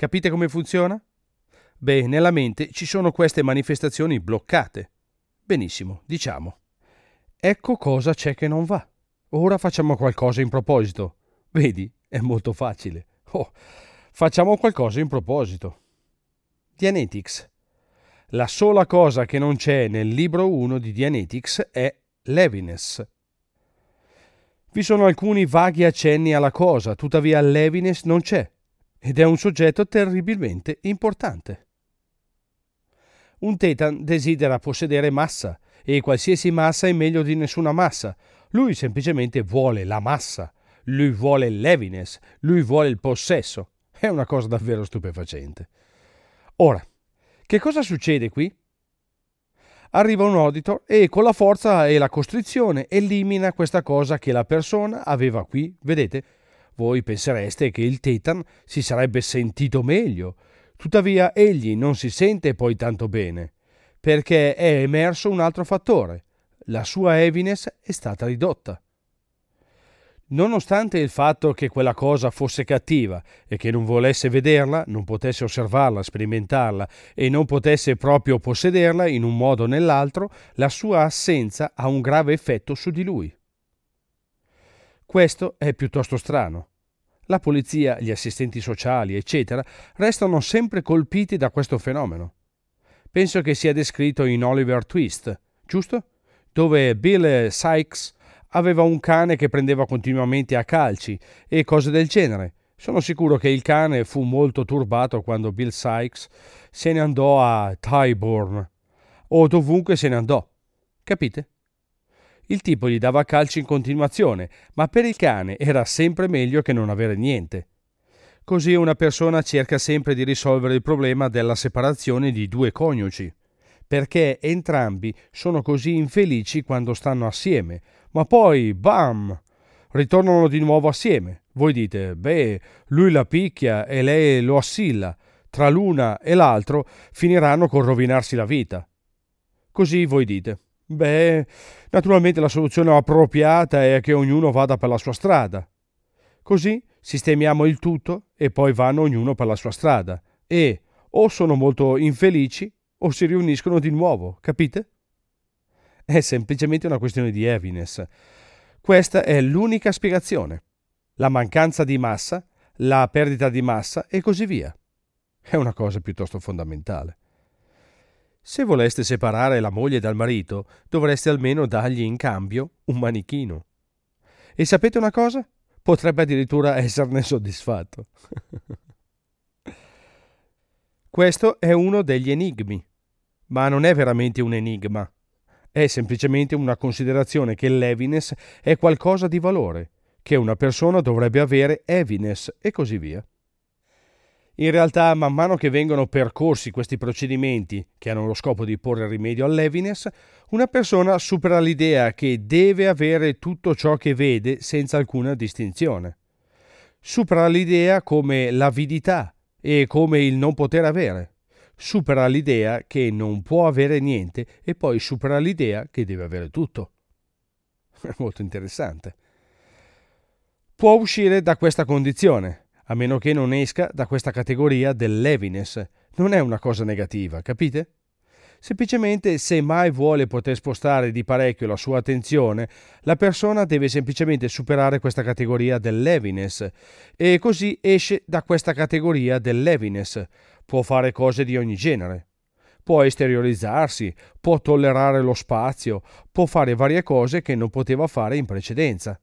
Capite come funziona? Beh, nella mente ci sono queste manifestazioni bloccate. Benissimo, diciamo. Ecco cosa c'è che non va. Ora facciamo qualcosa in proposito. Vedi, è molto facile. Facciamo qualcosa in proposito. Dianetics. La sola cosa che non c'è nel libro 1 di Dianetics è l'heaviness. Vi sono alcuni vaghi accenni alla cosa, tuttavia l'heaviness non c'è, ed è un soggetto terribilmente importante. Un Thetan desidera possedere massa, e qualsiasi massa è meglio di nessuna massa. Lui semplicemente vuole la massa, lui vuole l'heaviness, lui vuole il possesso. È una cosa davvero stupefacente. Ora, che cosa succede qui? Arriva un auditor e con la forza e la costrizione elimina questa cosa che la persona aveva qui, vedete? Voi pensereste che il Thetan si sarebbe sentito meglio, tuttavia egli non si sente poi tanto bene, perché è emerso un altro fattore. La sua heaviness è stata ridotta. Nonostante il fatto che quella cosa fosse cattiva e che non volesse vederla, non potesse osservarla, sperimentarla e non potesse proprio possederla in un modo o nell'altro, la sua assenza ha un grave effetto su di lui. Questo è piuttosto strano. La polizia, gli assistenti sociali, eccetera, restano sempre colpiti da questo fenomeno. Penso che sia descritto in Oliver Twist, giusto? Dove Bill Sikes aveva un cane che prendeva continuamente a calci e cose del genere. Sono sicuro che il cane fu molto turbato quando Bill Sikes se ne andò a Tyburn o dovunque se ne andò. Capite? Il tipo gli dava calci in continuazione, ma per il cane era sempre meglio che non avere niente. Così una persona cerca sempre di risolvere il problema della separazione di due coniugi, perché entrambi sono così infelici quando stanno assieme, ma poi, bam, ritornano di nuovo assieme. Voi dite, lui la picchia e lei lo assilla. Tra l'una e l'altro finiranno col rovinarsi la vita. Così voi dite, naturalmente la soluzione appropriata è che ognuno vada per la sua strada. Così sistemiamo il tutto e poi vanno ognuno per la sua strada e o sono molto infelici o si riuniscono di nuovo, capite? È semplicemente una questione di heaviness. Questa è l'unica spiegazione. La mancanza di massa, la perdita di massa e così via. È una cosa piuttosto fondamentale. Se voleste separare la moglie dal marito, dovreste almeno dargli in cambio un manichino. E sapete una cosa? Potrebbe addirittura esserne soddisfatto. Questo è uno degli enigmi, ma non è veramente un enigma. È semplicemente una considerazione che l'heaviness è qualcosa di valore, che una persona dovrebbe avere heaviness e così via. In realtà, man mano che vengono percorsi questi procedimenti che hanno lo scopo di porre rimedio all'heaviness, una persona supera l'idea che deve avere tutto ciò che vede senza alcuna distinzione. Supera l'idea come l'avidità e come il non poter avere. Supera l'idea che non può avere niente e poi supera l'idea che deve avere tutto. È molto interessante. Può uscire da questa condizione, a meno che non esca da questa categoria dell'heaviness. Non è una cosa negativa, capite? Semplicemente, se mai vuole poter spostare di parecchio la sua attenzione, la persona deve semplicemente superare questa categoria dell'heaviness e così esce da questa categoria dell'heaviness. Può fare cose di ogni genere. Può esteriorizzarsi, può tollerare lo spazio, può fare varie cose che non poteva fare in precedenza.